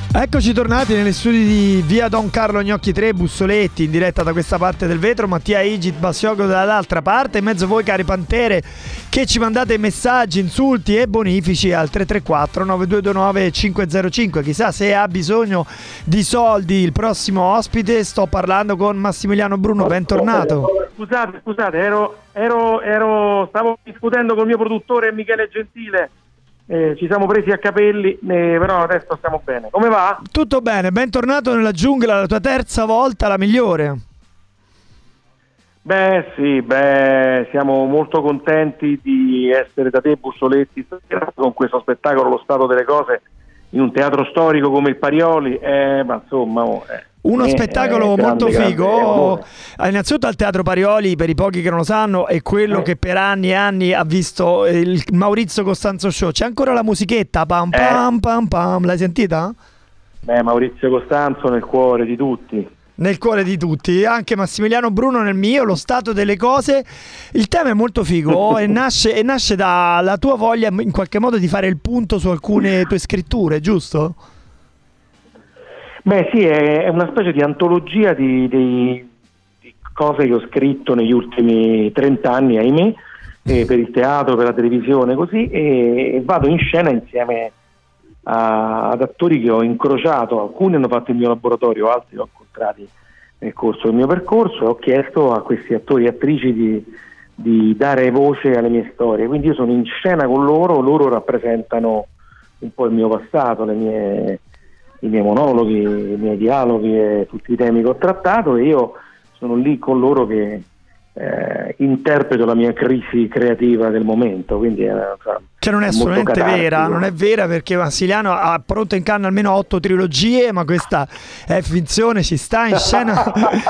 Eccoci tornati negli studi di via Don Carlo Gnocchi 3, Bussoletti, in diretta da questa parte del vetro, Mattia Igit, Bassiogo dall'altra parte, in mezzo voi cari pantere che ci mandate messaggi, insulti e bonifici al 334 9229 505. Chissà se ha bisogno di soldi il prossimo ospite. Sto parlando con Massimiliano Bruno, bentornato. Scusate, stavo discutendo col mio produttore Michele Gentile. Ci siamo presi a capelli, però adesso stiamo bene. Come va? Tutto bene, bentornato nella giungla, la tua terza volta, la migliore. Siamo molto contenti di essere da te, Bussoletti, con questo spettacolo Lo Stato delle Cose in un teatro storico come il Parioli, ma insomma... Uno spettacolo molto figo. Innanzitutto al Teatro Parioli, per i pochi che non lo sanno, è quello che per anni e anni ha visto il Maurizio Costanzo Show. C'è ancora la musichetta, pam pam pam pam, l'hai sentita? Maurizio Costanzo nel cuore di tutti. Nel cuore di tutti, anche Massimiliano Bruno nel mio, Lo Stato delle Cose. Il tema è molto figo e nasce dalla tua voglia in qualche modo di fare il punto su alcune tue scritture, giusto? Sì, è una specie di antologia di cose che ho scritto negli ultimi 30 anni, ahimè, per il teatro, per la televisione, così, e vado in scena insieme ad attori che ho incrociato. Alcuni hanno fatto il mio laboratorio, altri li ho incontrati nel corso del mio percorso, e ho chiesto a questi attori e attrici di dare voce alle mie storie. Quindi io sono in scena con loro rappresentano un po' il mio passato, i miei monologhi, i miei dialoghi e tutti i temi che ho trattato, e io sono lì con loro che interpreto la mia crisi creativa del momento, quindi che non è assolutamente vera, non è vera, perché Massimiliano ha pronto in canna almeno 8 trilogie, ma questa è finzione, ci sta in scena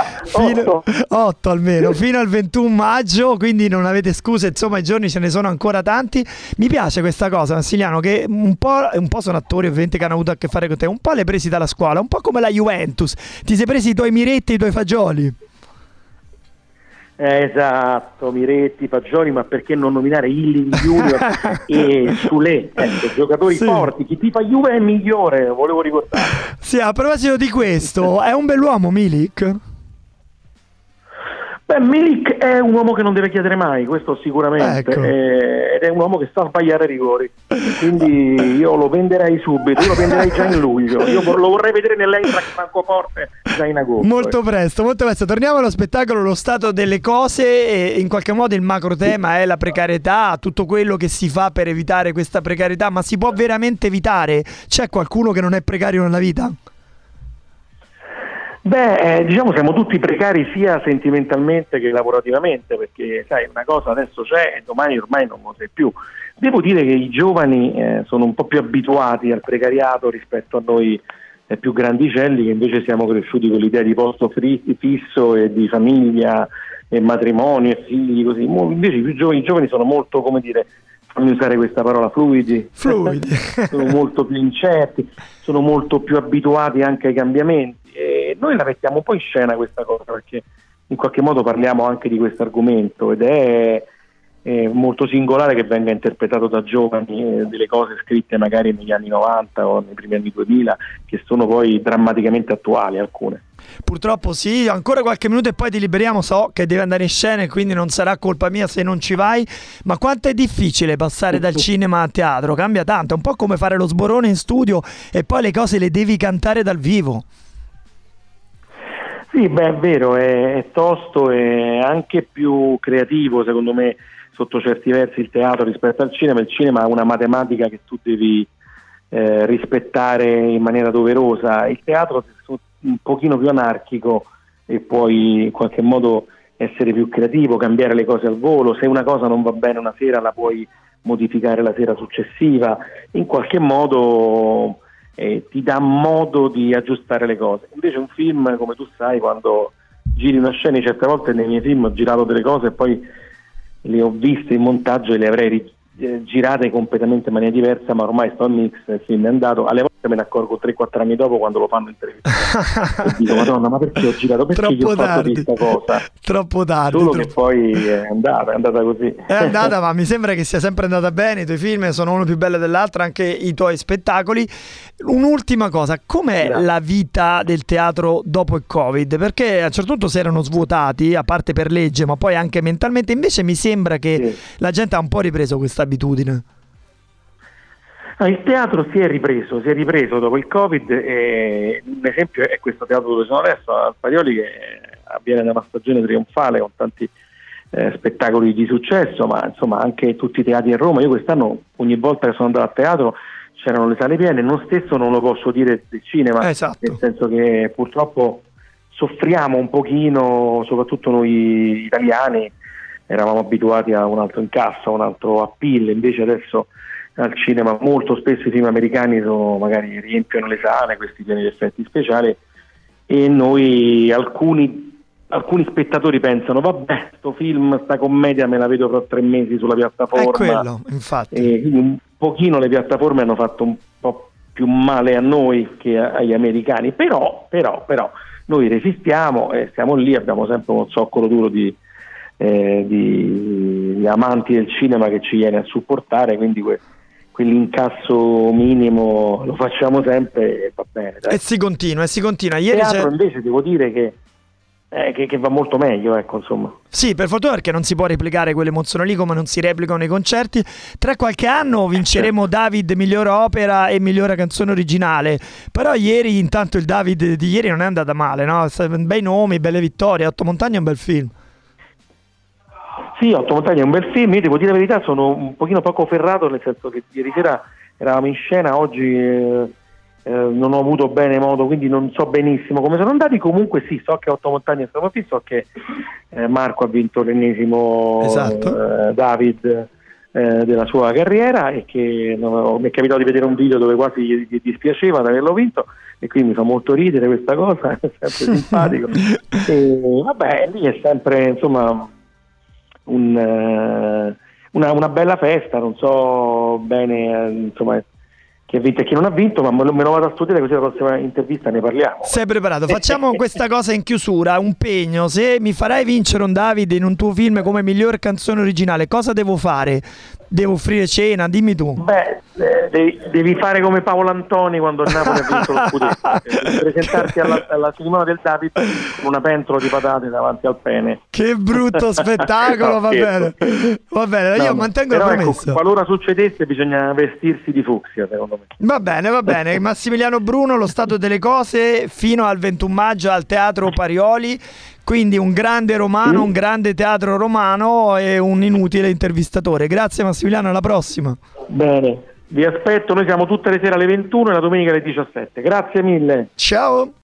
8 almeno, fino al 21 maggio, quindi non avete scuse, insomma i giorni ce ne sono ancora tanti. Mi piace questa cosa, Massimiliano, che un po' sono attori ovviamente che hanno avuto a che fare con te, un po' li hai presi dalla scuola, un po' come la Juventus, ti sei presi i tuoi Miretti, i tuoi Fagioli. Esatto, Miretti, Fagioli, ma perché non nominare Illy Junior e Sule, giocatori forti. Chi tifa Juve è migliore, volevo ricordare. Sì, a proposito di questo, è un bell'uomo Milik? Milik è un uomo che non deve chiedere mai, questo sicuramente, ecco. Ed è un uomo che sa sbagliare rigori, quindi io lo venderei subito, io lo venderei già in luglio, io lo vorrei vedere nell'Eintracht Francoforte già in agosto. Molto presto. Torniamo allo spettacolo Lo Stato delle Cose, e in qualche modo il macro tema è la precarietà, tutto quello che si fa per evitare questa precarietà, ma si può veramente evitare? C'è qualcuno che non è precario nella vita? Diciamo siamo tutti precari sia sentimentalmente che lavorativamente, perché sai, una cosa adesso c'è e domani ormai non lo sei più. Devo dire che i giovani sono un po' più abituati al precariato rispetto a noi più grandicelli, che invece siamo cresciuti con l'idea di posto fisso e di famiglia e matrimonio e figli, così. Invece i giovani sono molto, come dire, fammi usare questa parola, fluidi. Sono molto più incerti, sono molto più abituati anche ai cambiamenti, e noi la mettiamo un po' in scena questa cosa, perché in qualche modo parliamo anche di questo argomento, ed è molto singolare che venga interpretato da giovani, delle cose scritte magari negli anni 90 o nei primi anni 2000, che sono poi drammaticamente attuali alcune. Purtroppo sì, ancora qualche minuto e poi ti liberiamo, so che devi andare in scena e quindi non sarà colpa mia se non ci vai, ma quanto è difficile passare dal cinema a teatro, cambia tanto, è un po' come fare lo sborone in studio e poi le cose le devi cantare dal vivo. Sì, è vero, è tosto e anche più creativo secondo me sotto certi versi il teatro rispetto al cinema. Il cinema ha una matematica che tu devi rispettare in maniera doverosa, il teatro è un pochino più anarchico e puoi in qualche modo essere più creativo, cambiare le cose al volo, se una cosa non va bene una sera la puoi modificare la sera successiva, in qualche modo ti dà modo di aggiustare le cose. Invece un film, come tu sai, quando giri una scena, certe volte nei miei film ho girato delle cose e poi le ho viste in montaggio e le avrei girate completamente in maniera diversa, ma ormai sto in mix, il film è andato, alle volte me ne accorgo 3-4 anni dopo quando lo fanno in televisione. E dico, Madonna, ma perché ho girato? Perché Troppo io ho fatto tardi. questa cosa? Troppo tardi. Solo che poi è andata così. È andata, ma mi sembra che sia sempre andata bene. I tuoi film sono uno più bello dell'altro, anche i tuoi spettacoli. Un'ultima cosa, com'è la vita del teatro dopo il Covid? Perché a un certo punto si erano svuotati, a parte per legge, ma poi anche mentalmente. Invece mi sembra che la gente ha un po' ripreso questa abitudine. Il teatro si è ripreso dopo il Covid, e un esempio è questo teatro dove sono adesso, al Parioli, che avviene da una stagione trionfale con tanti spettacoli di successo, ma insomma anche tutti i teatri a Roma. Io quest'anno, ogni volta che sono andato a teatro, c'erano le sale piene. Non stesso non lo posso dire del cinema, nel senso che purtroppo soffriamo un pochino, soprattutto noi italiani, eravamo abituati a un altro incasso, a un altro appeal, invece adesso al cinema molto spesso i film americani magari riempiono le sale, questi pieni di effetti speciali, e noi alcuni spettatori pensano, vabbè, sto film, sta commedia me la vedo fra 3 mesi sulla piattaforma. È quello, infatti. E quindi un pochino le piattaforme hanno fatto un po' più male a noi che agli americani, però noi resistiamo e stiamo lì, abbiamo sempre uno zoccolo duro di amanti del cinema che ci viene a supportare, quindi quell'incasso minimo lo facciamo sempre e va bene, dai. E si continua. Ieri teatro invece devo dire che va molto meglio, ecco, insomma. Sì, per fortuna, perché non si può replicare quell'emozione lì come non si replicano nei concerti. Tra qualche anno vinceremo David miglior opera e migliore canzone originale, però ieri intanto il David di ieri non è andata male, no? Bei nomi, belle vittorie. Otto Montagne è un bel film. Sì, Otto Montagne è un bel film. Io devo dire la verità, sono un pochino poco ferrato, nel senso che ieri sera eravamo in scena, oggi non ho avuto bene modo, quindi non so benissimo come sono andati. Comunque sì, so che Otto Montagne è stato fisso, so che Marco ha vinto l'ennesimo David della sua carriera, e che mi è capitato di vedere un video dove quasi gli dispiaceva di averlo vinto, e quindi mi fa molto ridere questa cosa, è sempre simpatico. E vabbè, lì è sempre, insomma, una bella festa. Non so bene insomma chi ha vinto e chi non ha vinto, ma me lo vado a studiare, così la prossima intervista ne parliamo. Sei preparato? Facciamo questa cosa in chiusura, un pegno: se mi farai vincere un David in un tuo film come miglior canzone originale, cosa devo fare? Devo offrire cena? Dimmi tu. Beh, devi fare come Paolo Antoni quando il Napoli ha vinto lo scudetto, presentarti alla cerimonia del David con una pentola di patate davanti al pene. Che brutto spettacolo. Va bene, io mantengo la promessa. Ecco, qualora succedesse bisogna vestirsi di fucsia, secondo me. Va bene. Massimiliano Bruno, Lo stato delle cose, fino al 21 maggio al Teatro Parioli. Quindi un grande romano, un grande teatro romano e un inutile intervistatore. Grazie Massimiliano, alla prossima. Bene, vi aspetto, noi siamo tutte le sere alle 21 e la domenica alle 17. Grazie mille. Ciao.